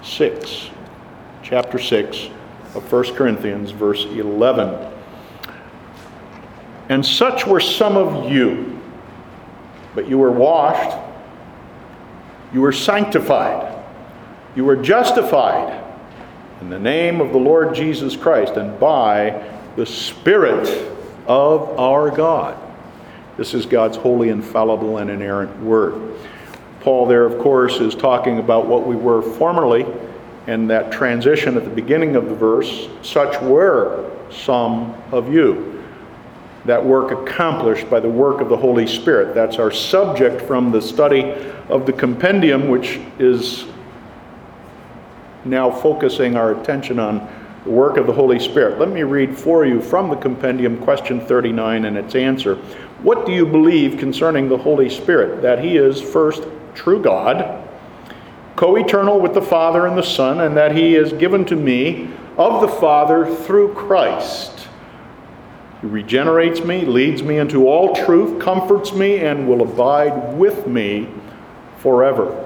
6. Chapter 6 of 1 Corinthians, verse 11. And such were some of you, but you were washed, you were sanctified, you were justified in the name of the Lord Jesus Christ and by the Spirit of our God. This is God's holy, infallible, and inerrant word. Paul there, of course, is talking about what we were formerly, and that transition at the beginning of the verse, such were some of you. That work accomplished by the work of the Holy Spirit. That's our subject from the study of the compendium, which is now focusing our attention on the work of the Holy Spirit. Let me read for you from the compendium question 39 and its answer. What do you believe concerning the Holy Spirit? That he is, first, true God, co-eternal with the Father and the Son, and that he is given to me of the Father through Christ. He regenerates me, leads me into all truth, comforts me, and will abide with me forever.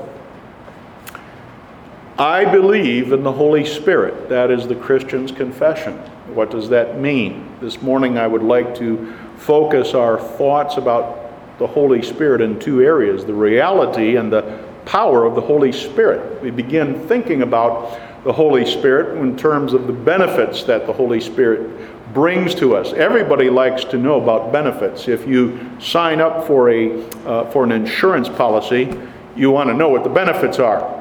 I believe in the Holy Spirit. That is the Christian's confession. What does that mean? This morning I would like to focus our thoughts about the Holy Spirit in two areas, the reality and the power of the Holy Spirit. We begin thinking about the Holy Spirit in terms of the benefits that the Holy Spirit brings to us. Everybody likes to know about benefits. If you sign up for an insurance policy, you want to know what the benefits are.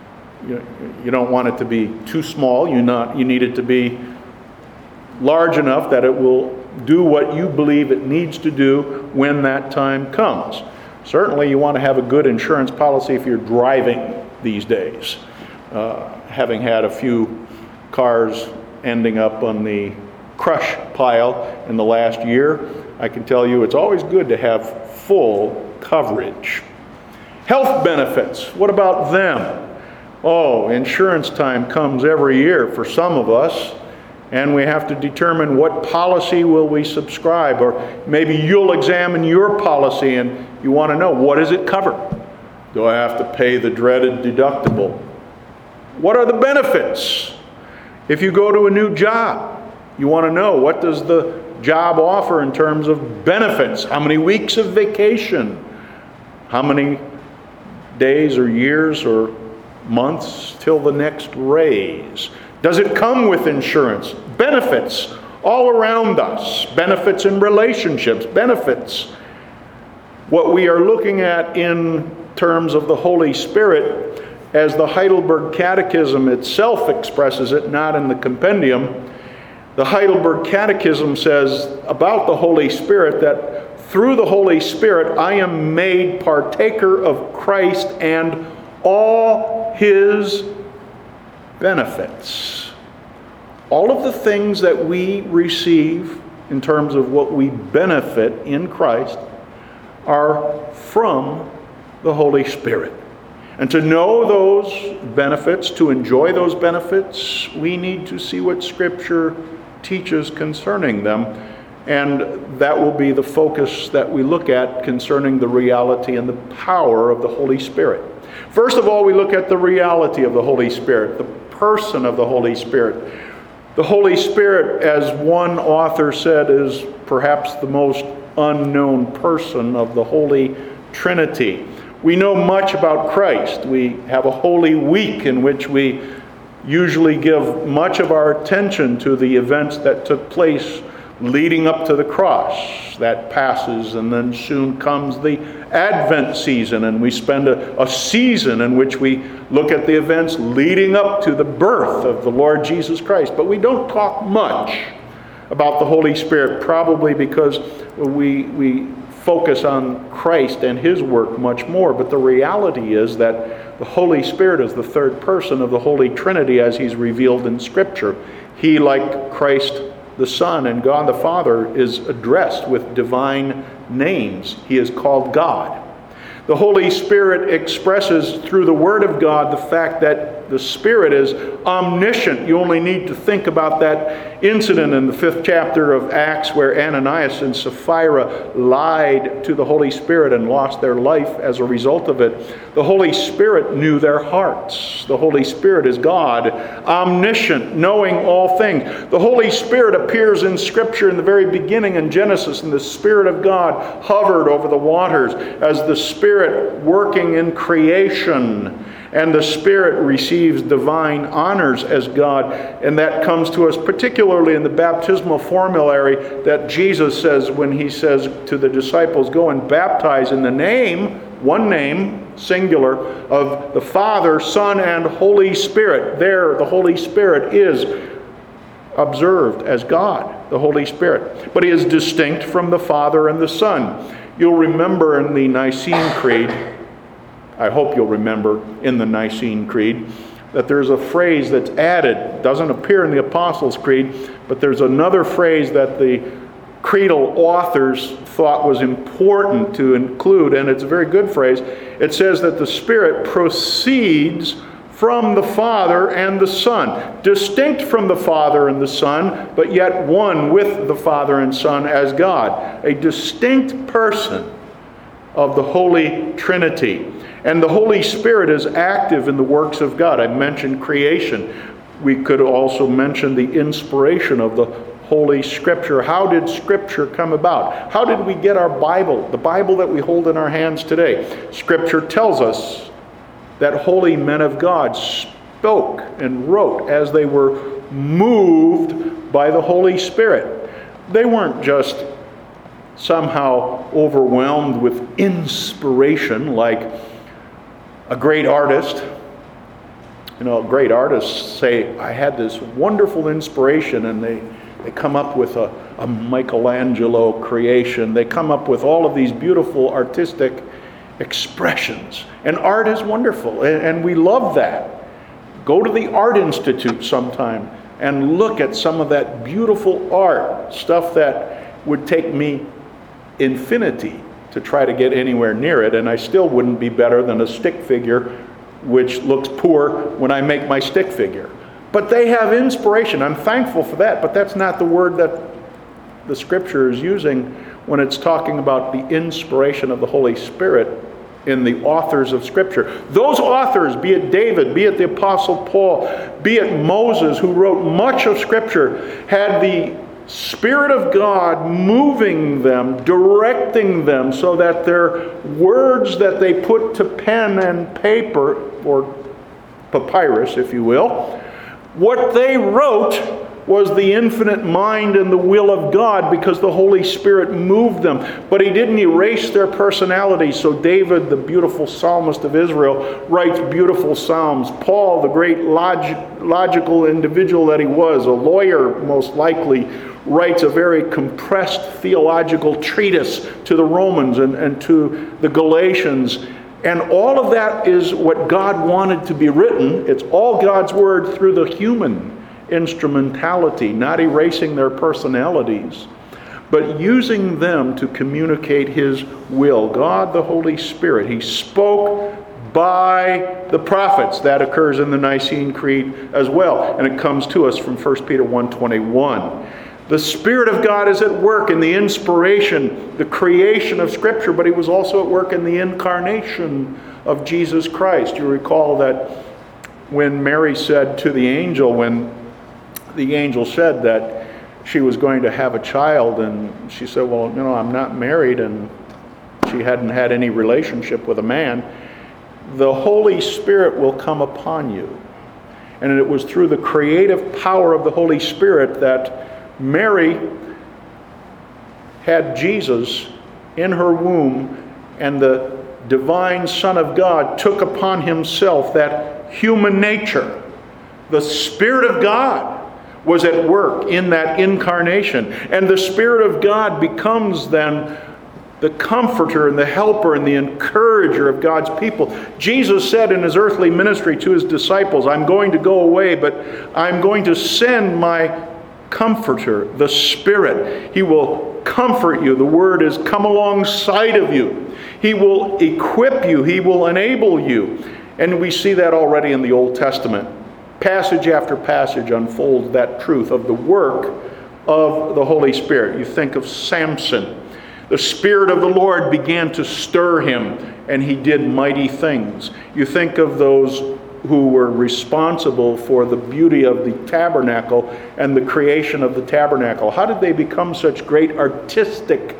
You don't want it to be too small. You need it to be large enough that it will do what you believe it needs to do when that time comes. Certainly you want to have a good insurance policy if you're driving these days. Having had a few cars ending up on the crush pile in the last year, I can tell you it's always good to have full coverage. Health benefits, what about them? Oh, insurance time comes every year for some of us, and we have to determine what policy will we subscribe, or maybe you'll examine your policy and you want to know, what does it cover? Do I have to pay the dreaded deductible? What are the benefits? If you go to a new job, you want to know, what does the job offer in terms of benefits? How many weeks of vacation? How many days or years or months till the next raise? Does it come with insurance? Benefits all around us. Benefits in relationships. Benefits. What we are looking at in terms of the Holy Spirit, as the Heidelberg Catechism itself expresses it, not in the compendium. The Heidelberg Catechism says about the Holy Spirit that through the Holy Spirit I am made partaker of Christ and all his benefits. All of the things that we receive in terms of what we benefit in Christ are from the Holy Spirit. And to know those benefits, to enjoy those benefits, we need to see what Scripture teaches concerning them. And that will be the focus that we look at concerning the reality and the power of the Holy Spirit. First of all, we look at the reality of the Holy Spirit, the person of the Holy Spirit. The Holy Spirit, as one author said, is perhaps the most unknown person of the Holy Trinity. We know much about Christ. We have a Holy Week in which we usually give much of our attention to the events that took place leading up to the cross. That passes, and then soon comes the Advent season, and we spend a season in which we look at the events leading up to the birth of the Lord Jesus Christ. But we don't talk much about the Holy Spirit, probably because we focus on Christ and his work much more. But the reality is that the Holy Spirit is the third person of the Holy Trinity as he's revealed in Scripture. He, like Christ the Son and God the Father, is addressed with divine names. He is called God. The Holy Spirit expresses through the Word of God the fact that The Spirit is omniscient. You only need to think about that incident in the 5th chapter of Acts where Ananias and Sapphira lied to the Holy Spirit and lost their life as a result of it. The Holy Spirit knew their hearts. The Holy Spirit is God, omniscient, knowing all things. The Holy Spirit appears in Scripture in the very beginning in Genesis, and the Spirit of God hovered over the waters as the Spirit working in creation. And the Spirit receives divine honors as God. And that comes to us particularly in the baptismal formulary that Jesus says when he says to the disciples, go and baptize in the name, one name, singular, of the Father, Son, and Holy Spirit. There, the Holy Spirit is observed as God, the Holy Spirit. But he is distinct from the Father and the Son. You'll remember in the Nicene Creed, I hope you'll remember in the Nicene Creed, that there's a phrase that's added. It doesn't appear in the Apostles' Creed, but there's another phrase that the creedal authors thought was important to include, and it's a very good phrase. It says that the Spirit proceeds from the Father and the Son, distinct from the Father and the Son, but yet one with the Father and Son as God, a distinct person of the Holy Trinity. And the Holy Spirit is active in the works of God. I mentioned creation. We could also mention the inspiration of the Holy Scripture. How did Scripture come about? How did we get our Bible, the Bible that we hold in our hands today? Scripture tells us that holy men of God spoke and wrote as they were moved by the Holy Spirit. They weren't just somehow overwhelmed with inspiration like a great artist. You know, great artists say, I had this wonderful inspiration, and they come up with a Michelangelo creation. They come up with all of these beautiful artistic expressions. And art is wonderful, and we love that. Go to the Art Institute sometime and look at some of that beautiful art, stuff that would take me infinity to try to get anywhere near it, and I still wouldn't be better than a stick figure, which looks poor when I make my stick figure. But they have inspiration. I'm thankful for that, but that's not the word that the Scripture is using when it's talking about the inspiration of the Holy Spirit in the authors of Scripture. Those authors, be it David, be it the Apostle Paul, be it Moses, who wrote much of Scripture, had the Spirit of God moving them, directing them, so that their words that they put to pen and paper, or papyrus, if you will, what they wrote was the infinite mind and the will of God, because the Holy Spirit moved them. But he didn't erase their personality. So David, the beautiful psalmist of Israel, writes beautiful psalms. Paul, the great logical individual that he was, a lawyer most likely, writes a very compressed theological treatise to the Romans and to the Galatians. And all of that is what God wanted to be written. It's all God's word through the human instrumentality, not erasing their personalities, but using them to communicate his will. God, the Holy Spirit, he spoke by the prophets. That occurs in the Nicene Creed as well, and it comes to us from 1 Peter 1:21. The Spirit of God is at work in the inspiration, the creation of Scripture, but he was also at work in the incarnation of Jesus Christ. You recall that when Mary said to the angel, when the angel said that she was going to have a child, and she said, well, you know, I'm not married, and she hadn't had any relationship with a man, the Holy Spirit will come upon you. And it was through the creative power of the Holy Spirit that Mary had Jesus in her womb, and the divine Son of God took upon himself that human nature. The Spirit of God was at work in that incarnation, and the Spirit of God becomes then the comforter and the helper and the encourager of God's people. Jesus said in his earthly ministry to his disciples, I'm going to go away, but I'm going to send my Comforter, the Spirit. He will comfort you. The word is come alongside of you. He will equip you. He will enable you. And we see that already in the Old Testament. Passage after passage unfolds that truth of the work of the Holy Spirit. You think of Samson. The Spirit of the Lord began to stir him, and he did mighty things. You think of those who were responsible for the beauty of the tabernacle and the creation of the tabernacle. How did they become such great artistic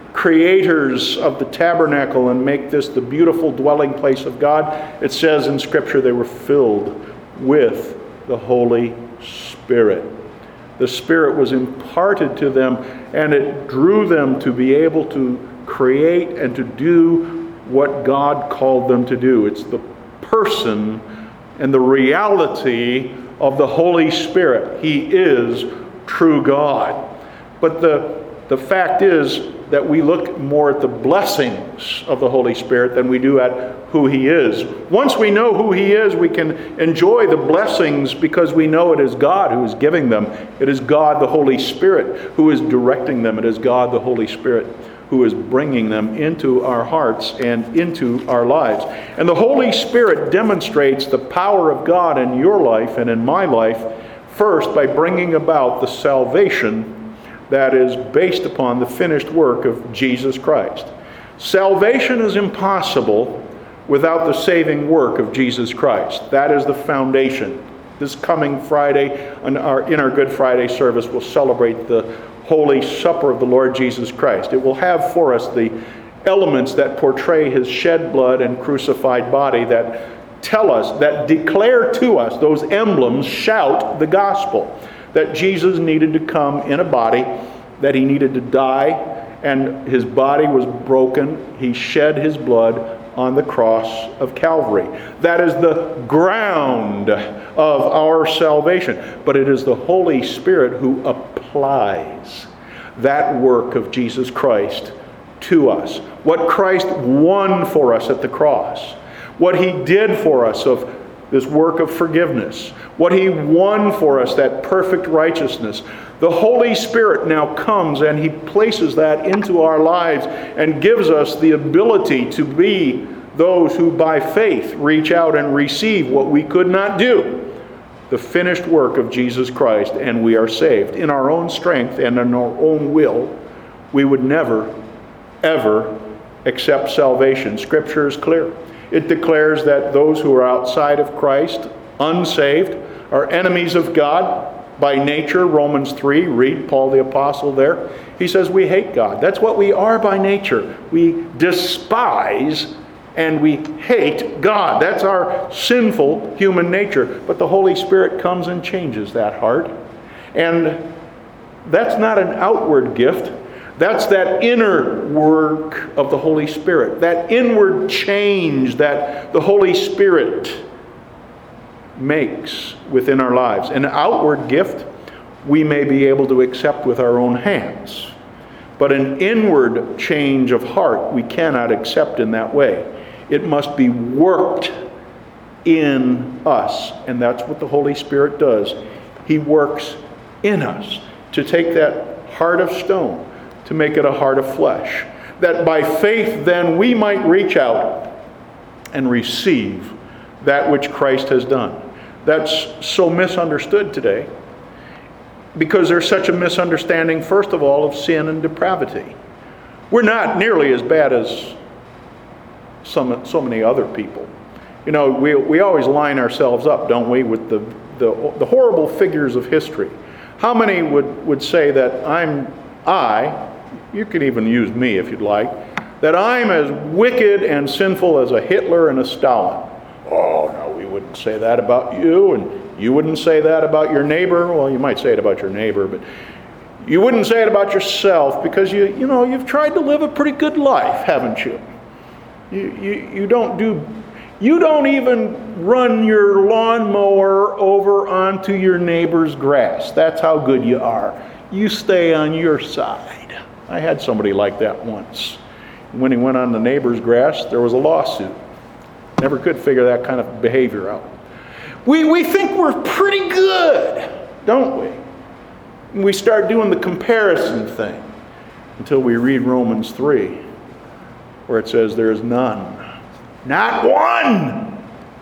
creators of the tabernacle and make this the beautiful dwelling place of God? It says in Scripture they were filled with the Holy Spirit. The Spirit was imparted to them, and it drew them to be able to create and to do what God called them to do. It's the person and the reality of the Holy Spirit. He is true God. But the fact is that we look more at the blessings of the Holy Spirit than we do at who He is. Once we know who He is, we can enjoy the blessings because we know it is God who is giving them. It is God the Holy Spirit who is directing them. It is God the Holy Spirit who is bringing them into our hearts and into our lives. And the Holy Spirit demonstrates the power of God in your life and in my life, first by bringing about the salvation that is based upon the finished work of Jesus Christ. Salvation is impossible without the saving work of Jesus Christ. That is the foundation. This coming Friday, in our Good Friday service, we'll celebrate the Holy Supper of the Lord Jesus Christ. It will have for us the elements that portray His shed blood and crucified body, that tell us, that declare to us, those emblems shout the gospel, that Jesus needed to come in a body, that He needed to die, and His body was broken. He shed His blood on the cross of Calvary. That is the ground of our salvation. But it is the Holy Spirit who applies that work of Jesus Christ to us. What Christ won for us at the cross. What He did for us of this work of forgiveness. What He won for us, that perfect righteousness. The Holy Spirit now comes and He places that into our lives and gives us the ability to be those who by faith reach out and receive what we could not do. The finished work of Jesus Christ, and we are saved. In our own strength and in our own will, we would never, ever accept salvation. Scripture is clear. It declares that those who are outside of Christ, unsaved, are enemies of God by nature. Romans 3, read Paul the Apostle there. He says we hate God. That's what we are by nature. We despise and we hate God. That's our sinful human nature. But the Holy Spirit comes and changes that heart. And that's not an outward gift. That's that inner work of the Holy Spirit. That inward change that the Holy Spirit makes within our lives. An outward gift we may be able to accept with our own hands. But an inward change of heart we cannot accept in that way. It must be worked in us. And that's what the Holy Spirit does. He works in us to take that heart of stone, to make it a heart of flesh. That by faith then we might reach out and receive that which Christ has done. That's so misunderstood today because there's such a misunderstanding, first of all, of sin and depravity. We're not nearly as bad as so many other people. You know, we always line ourselves up, don't we, with the horrible figures of history. How many would say that you can even use me if you'd like, that I'm as wicked and sinful as a Hitler and a Stalin? Oh, no, we wouldn't say that about you, and you wouldn't say that about your neighbor. Well, you might say it about your neighbor, but you wouldn't say it about yourself because you've tried to live a pretty good life, haven't you? You don't even run your lawnmower over onto your neighbor's grass. That's how good you are. You stay on your side. I had somebody like that once. When he went on the neighbor's grass, there was a lawsuit. Never could figure that kind of behavior out. We think we're pretty good, don't we? And we start doing the comparison thing until we read Romans 3, where it says there is none, not one,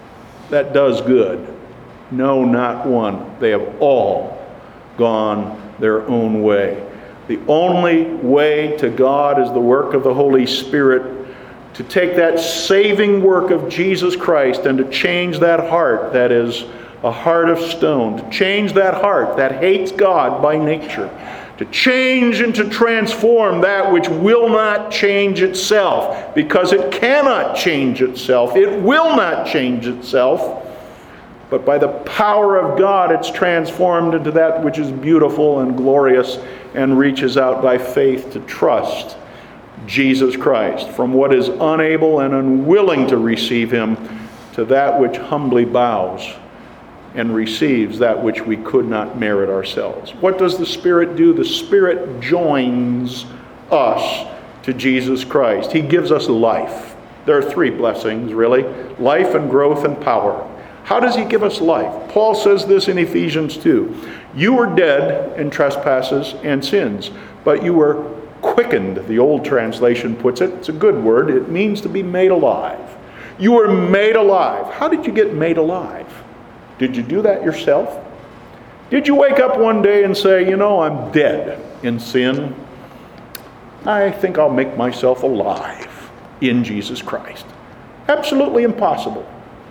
that does good. No, not one. They have all gone their own way. The only way to God is the work of the Holy Spirit, to take that saving work of Jesus Christ and to change that heart that is a heart of stone, to change that heart that hates God by nature, to change and to transform that which will not change itself, because it cannot change itself. It will not change itself. But by the power of God, it's transformed into that which is beautiful and glorious and reaches out by faith to trust Jesus Christ, from what is unable and unwilling to receive Him to that which humbly bows and receives that which we could not merit ourselves. What does the Spirit do? The Spirit joins us to Jesus Christ. He gives us life. There are three blessings, really: life and growth and power. How does He give us life? Paul says this in Ephesians 2. You were dead in trespasses and sins, but you were quickened, the old translation puts it. It's a good word. It means to be made alive. You were made alive. How did you get made alive? Did you do that yourself? Did you wake up one day and say, I'm dead in sin. I think I'll make myself alive in Jesus Christ? Absolutely impossible.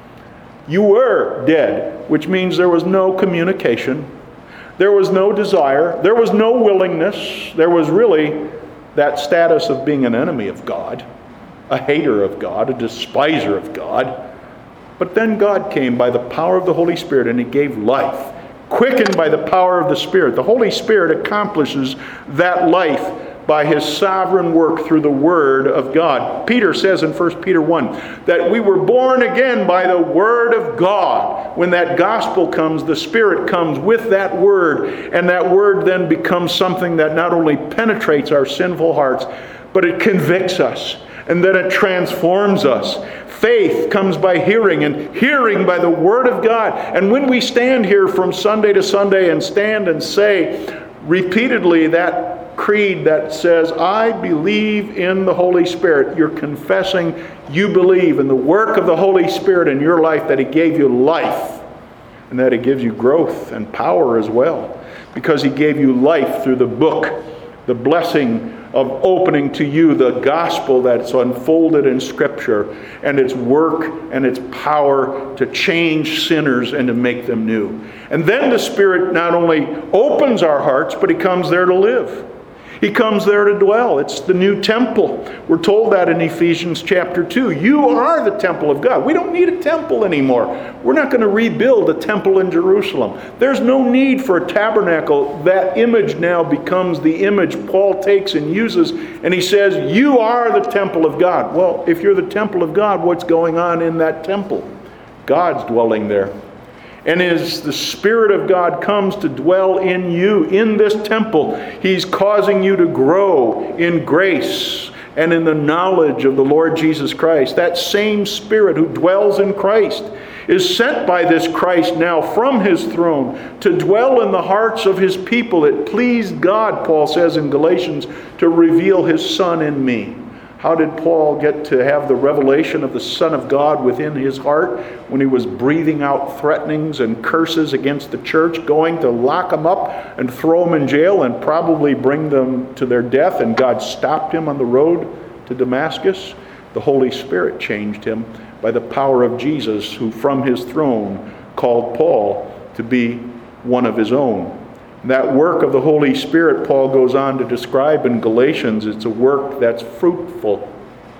You were dead, which means there was no communication. There was no desire. There was no willingness. There was really that status of being an enemy of God, a hater of God, a despiser of God. But then God came by the power of the Holy Spirit and He gave life, quickened by the power of the Spirit. The Holy Spirit accomplishes that life by His sovereign work through the Word of God. Peter says in 1 Peter 1 that we were born again by the Word of God. When that gospel comes, the Spirit comes with that Word, and that Word then becomes something that not only penetrates our sinful hearts, but it convicts us, and then it transforms us. Faith comes by hearing, and hearing by the Word of God. And when we stand here from Sunday to Sunday and stand and say repeatedly that creed that says, I believe in the Holy Spirit, you're confessing you believe in the work of the Holy Spirit in your life, that He gave you life, and that He gives you growth and power as well, because He gave you life through the book, the blessing of opening to you the gospel that's unfolded in Scripture, and its work and its power to change sinners and to make them new. And then the Spirit not only opens our hearts, but He comes there to live. He comes there to dwell. It's the new temple. We're told that in Ephesians chapter 2. You are the temple of God. We don't need a temple anymore. We're not going to rebuild a temple in Jerusalem. There's no need for a tabernacle. That image now becomes the image Paul takes and uses, and he says, you are the temple of God. Well, if you're the temple of God, what's going on in that temple? God's dwelling there. And as the Spirit of God comes to dwell in you, in this temple, He's causing you to grow in grace and in the knowledge of the Lord Jesus Christ. That same Spirit who dwells in Christ is sent by this Christ now from His throne to dwell in the hearts of His people. It pleased God, Paul says in Galatians, to reveal His Son in me. How did Paul get to have the revelation of the Son of God within his heart when he was breathing out threatenings and curses against the church, going to lock them up and throw them in jail and probably bring them to their death, and God stopped him on the road to Damascus? The Holy Spirit changed him by the power of Jesus, who from His throne called Paul to be one of His own. That work of the Holy Spirit, Paul goes on to describe in Galatians. It's a work that's fruitful.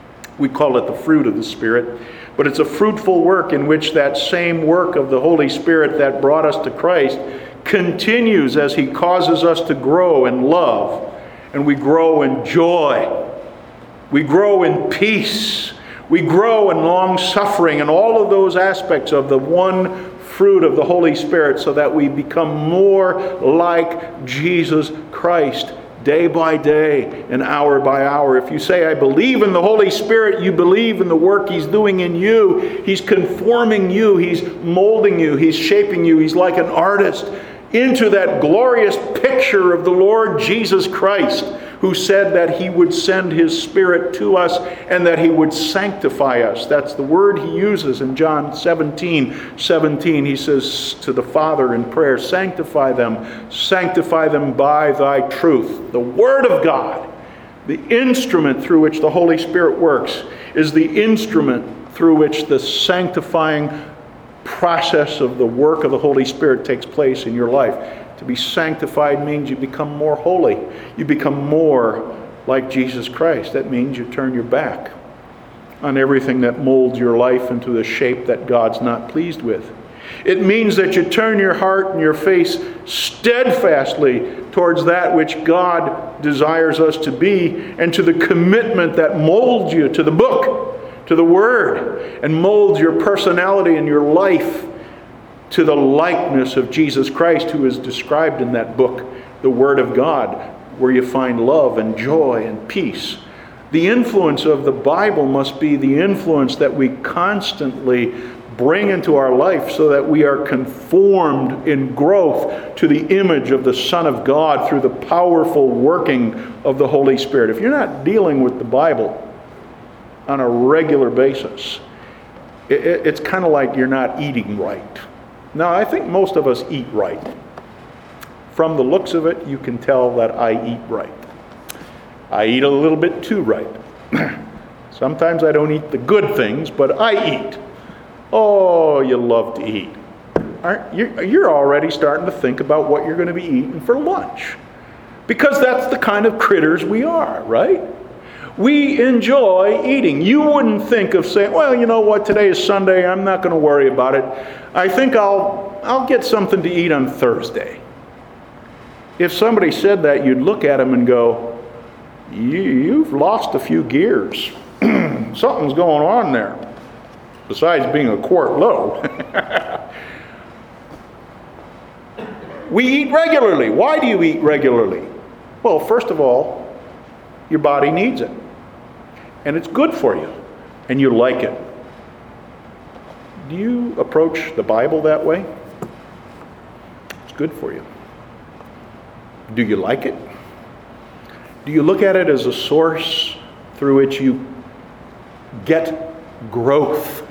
We call it the fruit of the Spirit. But it's a fruitful work in which that same work of the Holy Spirit that brought us to Christ continues as He causes us to grow in love. And we grow in joy. We grow in peace. We grow in long suffering and all of those aspects of the one fruit of the Holy Spirit, so that we become more like Jesus Christ day by day and hour by hour. If you say, I believe in the Holy Spirit, you believe in the work He's doing in you. He's conforming you. He's molding you. He's shaping you. He's like an artist. into that glorious picture of the Lord Jesus Christ, who said that He would send His Spirit to us and that He would sanctify us. That's the word He uses in John 17:17. He says to the Father in prayer, sanctify them by Thy truth. The Word of God, the instrument through which the Holy Spirit works, is the instrument through which the sanctifying process of the work of the Holy Spirit takes place in your life. To be sanctified means you become more holy. You become more like Jesus Christ. That means you turn your back on everything that molds your life into the shape that God's not pleased with. It means that you turn your heart and your face steadfastly towards that which God desires us to be, and to the commitment that molds you to the book, to the Word, and molds your personality and your life to the likeness of Jesus Christ, who is described in that book, the Word of God, where you find love and joy and peace. The influence of the Bible must be the influence that we constantly bring into our life, so that we are conformed in growth to the image of the Son of God through the powerful working of the Holy Spirit. If you're not dealing with the Bible on a regular basis, it's kind of like you're not eating right. Now, I think most of us eat right. From the looks of it, you can tell that I eat right. I eat a little bit too right. Sometimes I don't eat the good things, but I eat. Oh, you love to eat. You're already starting to think about what you're going to be eating for lunch. Because that's the kind of critters we are, right? We enjoy eating. You wouldn't think of saying, well, you know what, today is Sunday, I'm not going to worry about it. I think I'll get something to eat on Thursday. If somebody said that, you'd look at them and go, you've lost a few gears. Something's going on there, besides being a quart low. We eat regularly. Why do you eat regularly? Well, first of all, your body needs it. And it's good for you. And you like it. Do you approach the Bible that way? It's good for you. Do you like it? Do you look at it as a source through which you get growth?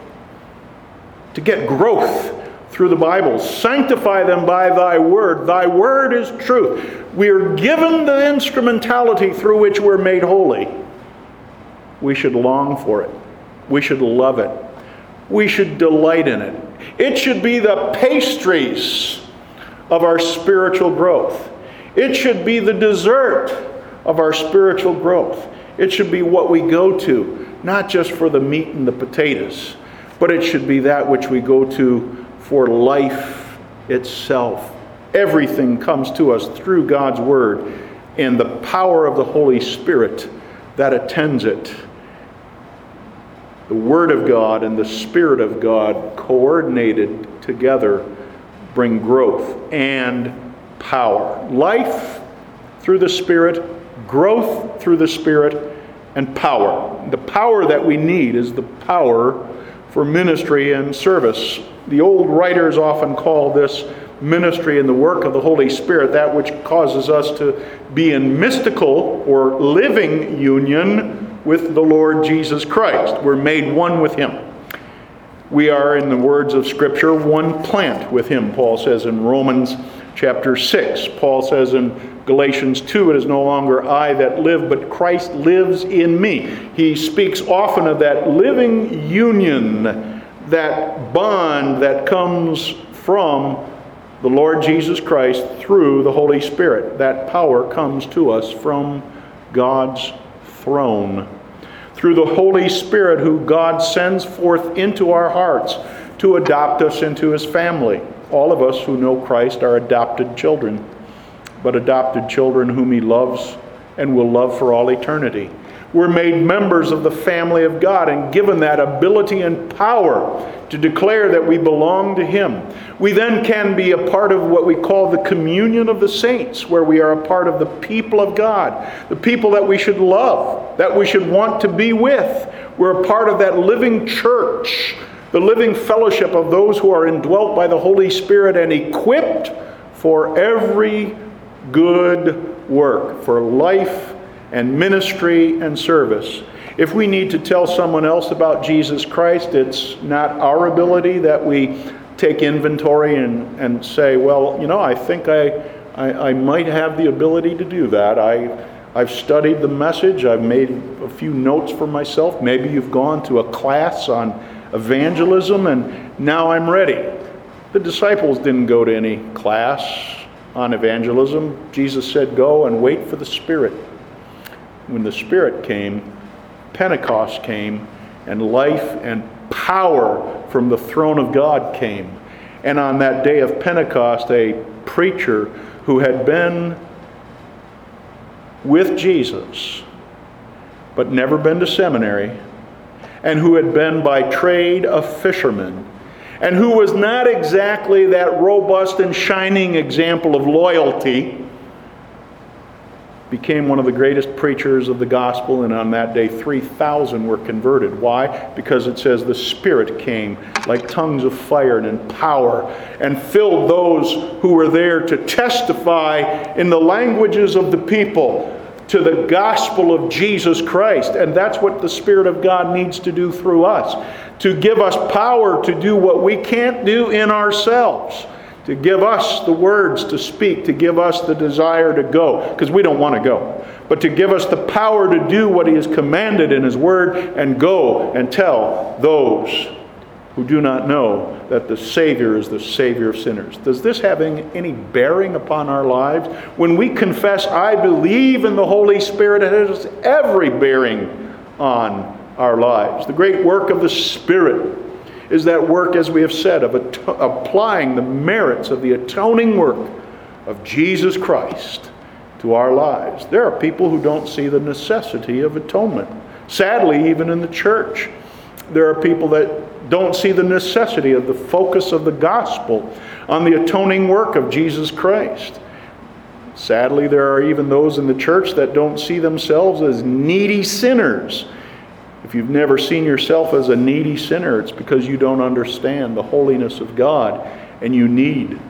To get growth through the Bible. Sanctify them by Thy Word. Thy Word is truth. We are given the instrumentality through which we're made holy. We should long for it. We should love it. We should delight in it. It should be the pastries of our spiritual growth. It should be the dessert of our spiritual growth. It should be what we go to, not just for the meat and the potatoes, but it should be that which we go to for life itself. Everything comes to us through God's Word and the power of the Holy Spirit that attends it. The Word of God and the Spirit of God coordinated together bring growth and power. Life through the Spirit, growth through the Spirit, and power. The power that we need is the power for ministry and service. The old writers often call this ministry and the work of the Holy Spirit that which causes us to be in mystical or living union with the Lord Jesus Christ. We're made one with Him. We are, in the words of Scripture, one plant with Him, Paul says in Romans chapter 6. Paul says in Galatians 2, it is no longer I that live, but Christ lives in me. He speaks often of that living union, that bond that comes from the Lord Jesus Christ through the Holy Spirit. That power comes to us from God's throne. Through the Holy Spirit, who God sends forth into our hearts to adopt us into His family. All of us who know Christ are adopted children, but adopted children whom He loves and will love for all eternity. We're made members of the family of God and given that ability and power to declare that we belong to Him. We then can be a part of what we call the communion of the saints, where we are a part of the people of God, the people that we should love, that we should want to be with. We're a part of that living church, the living fellowship of those who are indwelt by the Holy Spirit and equipped for every good work, for life and ministry and service. If we need to tell someone else about Jesus Christ, it's not our ability that we take inventory and say, well, I think I might have the ability to do that. I've studied the message. I've made a few notes for myself. Maybe you've gone to a class on evangelism and now I'm ready. The disciples didn't go to any class on evangelism. Jesus said, go and wait for the Spirit. When the Spirit came, Pentecost came, and life and power from the throne of God came. And on that day of Pentecost, a preacher who had been with Jesus, but never been to seminary, and who had been by trade a fisherman, and who was not exactly that robust and shining example of loyalty, became one of the greatest preachers of the gospel, and on that day 3,000 were converted. Why? Because it says the Spirit came like tongues of fire and in power and filled those who were there to testify in the languages of the people to the gospel of Jesus Christ. And that's what the Spirit of God needs to do through us, to give us power to do what we can't do in ourselves, to give us the words to speak, to give us the desire to go, because we don't want to go, but to give us the power to do what He has commanded in His Word and go and tell those who do not know that the Savior is the Savior of sinners. Does this have any bearing upon our lives? When we confess, I believe in the Holy Spirit, it has every bearing on our lives. The great work of the Spirit is that work, as we have said, of applying the merits of the atoning work of Jesus Christ to our lives. There are people who don't see the necessity of atonement. Sadly, even in the church, there are people that don't see the necessity of the focus of the gospel on the atoning work of Jesus Christ. Sadly, there are even those in the church that don't see themselves as needy sinners. If you've never seen yourself as a needy sinner, it's because you don't understand the holiness of God, and you need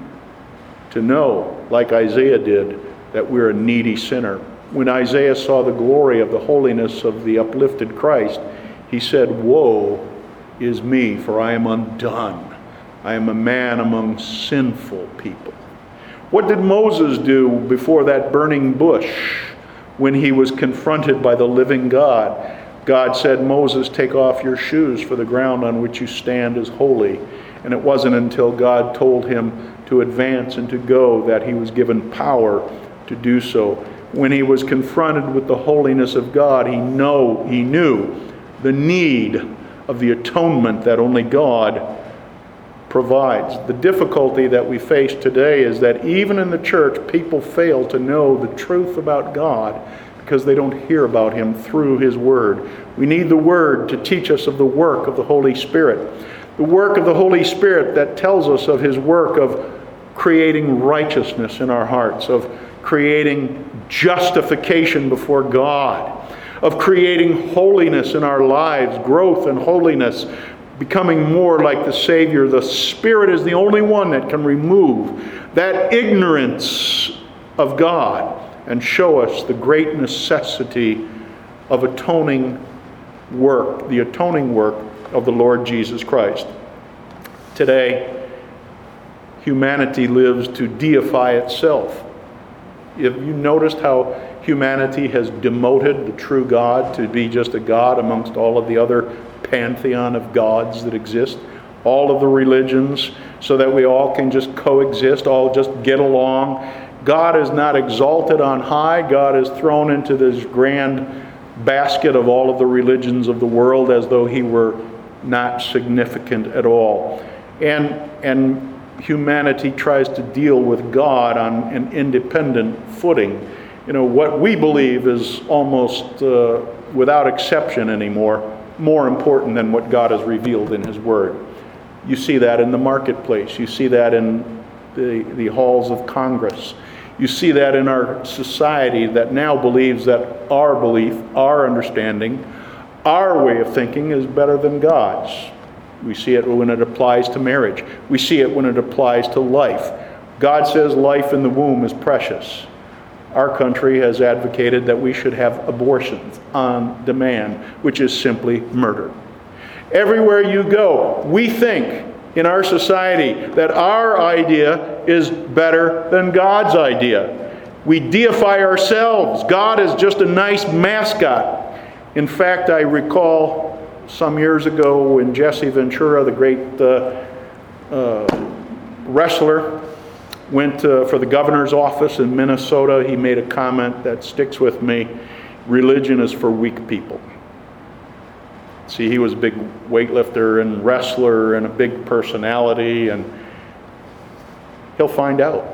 to know, like Isaiah did, that we're a needy sinner. When Isaiah saw the glory of the holiness of the uplifted Christ, he said, "Woe is me, for I am undone. I am a man among sinful people." What did Moses do before that burning bush when he was confronted by the living God? God said, "Moses, take off your shoes, for the ground on which you stand is holy." And it wasn't until God told him to advance and to go that he was given power to do so. When he was confronted with the holiness of God, he knew the need of the atonement that only God provides. The difficulty that we face today is that even in the church, people fail to know the truth about God because they don't hear about Him through His Word. We need the Word to teach us of the work of the Holy Spirit. The work of the Holy Spirit that tells us of His work of creating righteousness in our hearts, of creating justification before God, of creating holiness in our lives, growth and holiness, becoming more like the Savior. The Spirit is the only one that can remove that ignorance of God and show us the great necessity of atoning work, the atoning work of the Lord Jesus Christ. Today, humanity lives to deify itself. Have you noticed how humanity has demoted the true God to be just a God amongst all of the other pantheon of gods that exist? All of the religions, so that we all can just coexist, all just get along. God is not exalted on high. God is thrown into this grand basket of all of the religions of the world as though He were not significant at all. And humanity tries to deal with God on an independent footing. You know, what we believe is almost without exception anymore more important than what God has revealed in His Word. You see that in the marketplace. You see that in the halls of Congress. You see that in our society that now believes that our belief, our understanding, our way of thinking is better than God's. We see it when it applies to marriage. We see it when it applies to life. God says life in the womb is precious. Our country has advocated that we should have abortions on demand, which is simply murder. Everywhere you go, we think in our society that our idea is better than God's idea. We deify ourselves. God is just a nice mascot. In fact, I recall some years ago when Jesse Ventura, the great wrestler, went for the governor's office in Minnesota, he made a comment that sticks with me. Religion is for weak people. See, he was a big weightlifter and wrestler and a big personality, and he'll find out.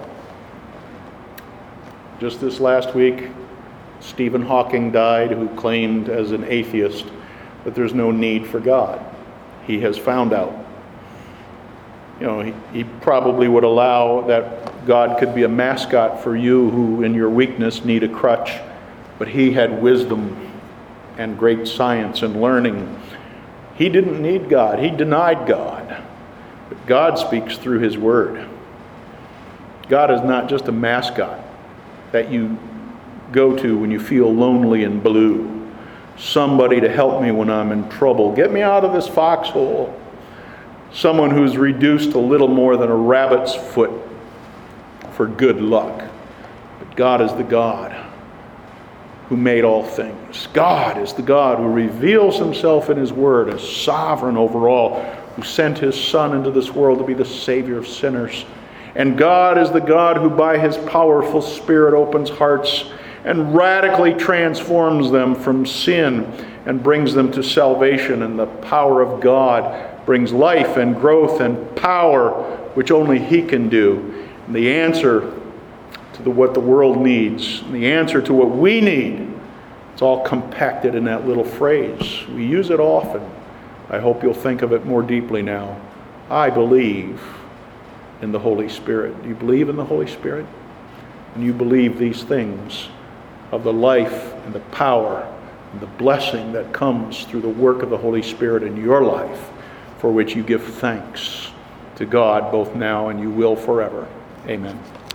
Just this last week, Stephen Hawking died, who claimed as an atheist that there's no need for God. He has found out. You know, he probably would allow that God could be a mascot for you who in your weakness need a crutch, but he had wisdom and great science and learning. He didn't need God. He denied God. But God speaks through His Word. God is not just a mascot that you go to when you feel lonely and blue. Somebody to help me when I'm in trouble. Get me out of this foxhole. Someone who's reduced to little more than a rabbit's foot for good luck. But God is the God who made all things. God is the God who reveals Himself in His Word as sovereign over all, who sent His Son into this world to be the Savior of sinners. And God is the God who by His powerful Spirit opens hearts and radically transforms them from sin and brings them to salvation. And the power of God brings life and growth and power, which only He can do. And the answer to what the world needs, and the answer to what we need, it's all compacted in that little phrase. We use it often. I hope you'll think of it more deeply now. I believe in the Holy Spirit. Do you believe in the Holy Spirit? And you believe these things of the life and the power and the blessing that comes through the work of the Holy Spirit in your life, for which you give thanks to God both now and you will forever. Amen.